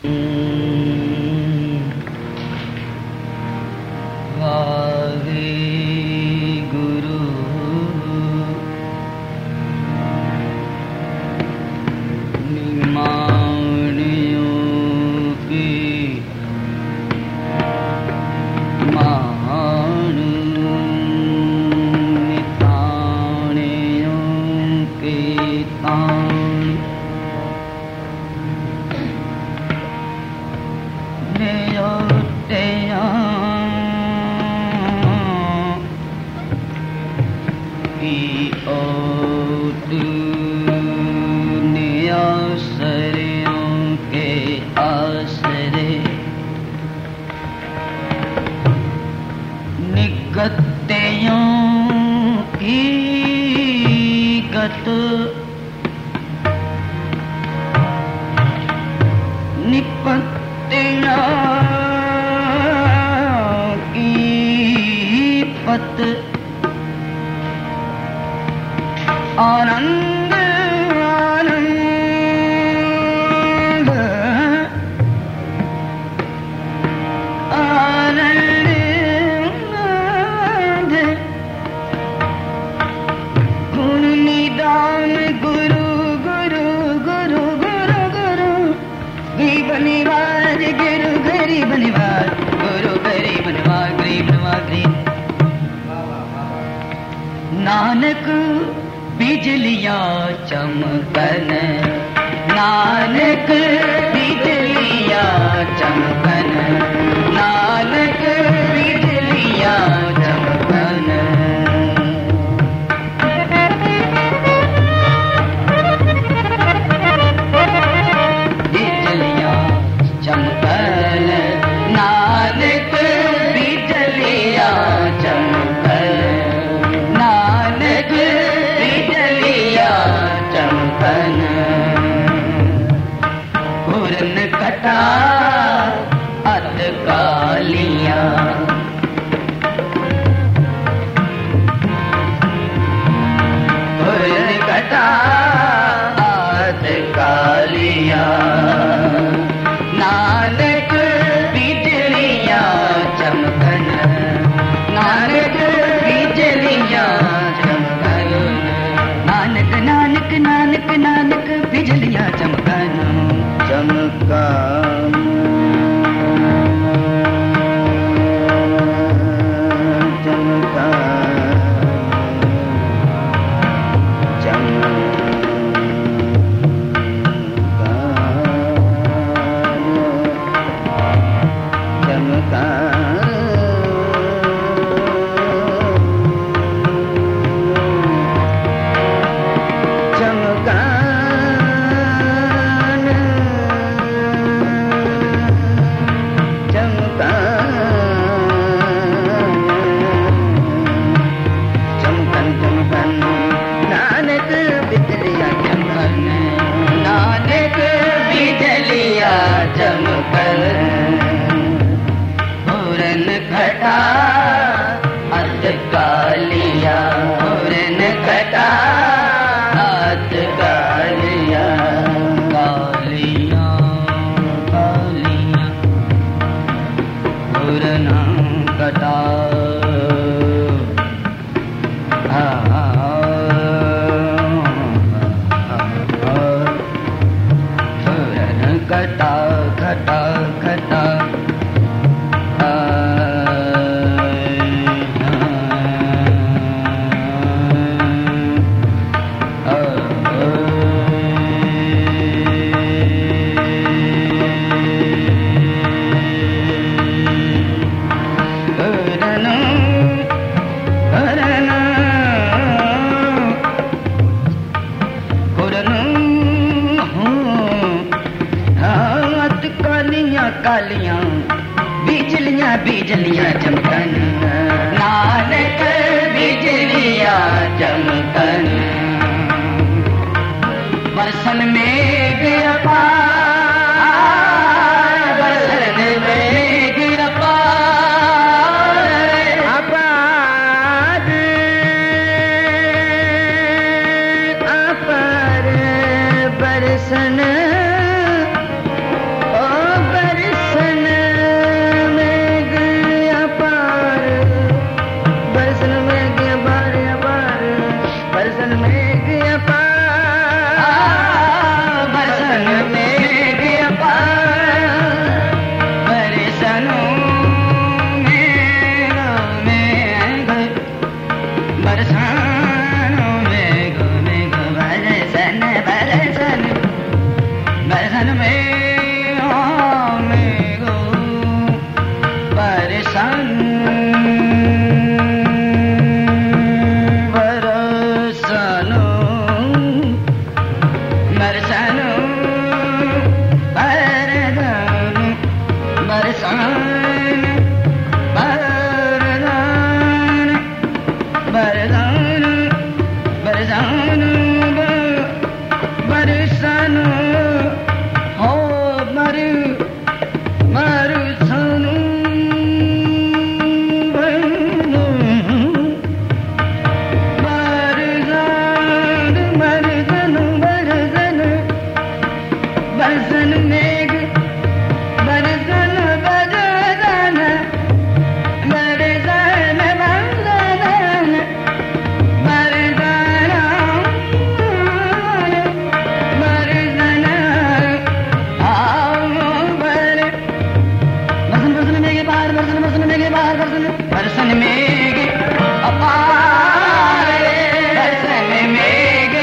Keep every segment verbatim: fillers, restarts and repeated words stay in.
नानक बिजलियां चमकन, नानक बिजलियां चमकन, नानक बिजलियां चमकन। बिजलियां चमकन, नानक बिजलियां चमकन, नानक बिजलियां चमकन। पूरन कटा अध कालियां, पूरन कटा अध कालियां, नानक बिजलियां चमकन, नानक बिजलियां चमकन। नानक नानक नानक नानक बिजलियां चमकन, चमकन बिजलियां चमकन, नानक बिजलियां चमकन। बरसन मेघ अपार, बरसन मेघ अपार, अपार अपार बरसन, ओ बरसन में गो बरसन बरसन बरसन बरसन बरसन बरसन बरसन बरसन हो मर मरसन बरसन बरसन बरसन बरसन मेघ बरसन बरसन बरसन बरसन बरसन मेघ अपार बरसन मेघ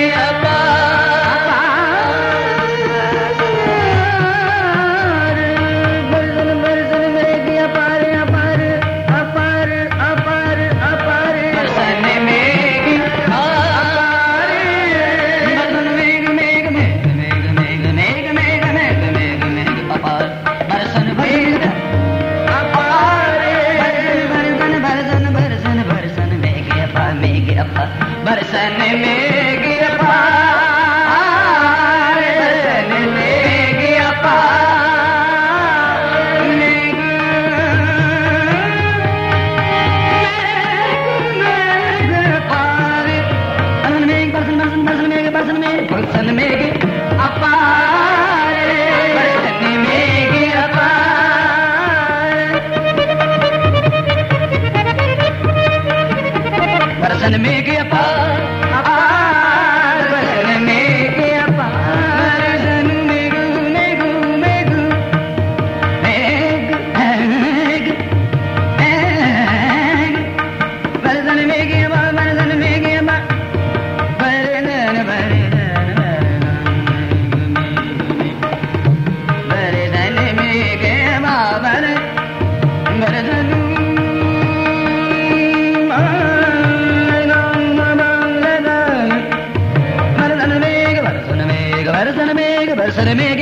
अपार बरसन बरसन मेघ अपार अपार अपार अपार अपार बरसन मेघ अपार बरसन मेघ मेघ मेघ मेघ मेघ मेघ मेघ मेघ मेघ मेघ अपार बरसन मेघ बरसन मेघ अपार बरसन मेघ अपार मेघ मेघ अपार बरसन मेघ बरसन बरसन बरसन मेघ बरसन मेघ बरसन मेघ अपार बरसन मेघ अपार बरसन मेघ अपार बरसन मेघ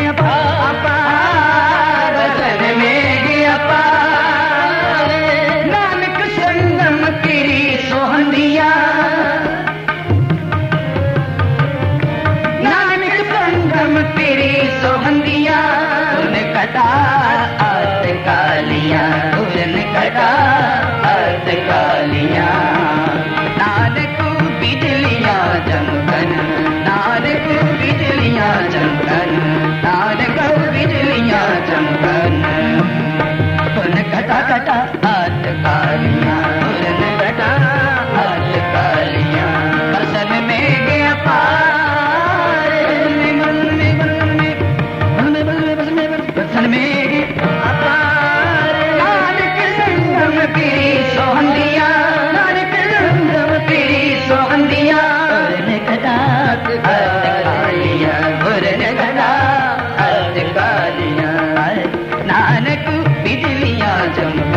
अपार बरसन मेघ अपार नानक संगम तेरी सोहंदिया नानक संगम तेरी सोहंदिया उन कटा आत कालिया उन कटा आत कालिया नानक बिजलियां चमकन नानक बिजलियां चमकन नानक बिजलियां चमकन उन कटा कटा हाथ कालियां उन कटा हाथ कालियां बरसन मेघ अपार बरसन मेघ अपार नानक संगम तेरी सोहंदिया नानक संगम तेरी सोहंदिया उन कटा हाथ कालियां उन कटा हाथ कालियां नानक बिजलियां चमक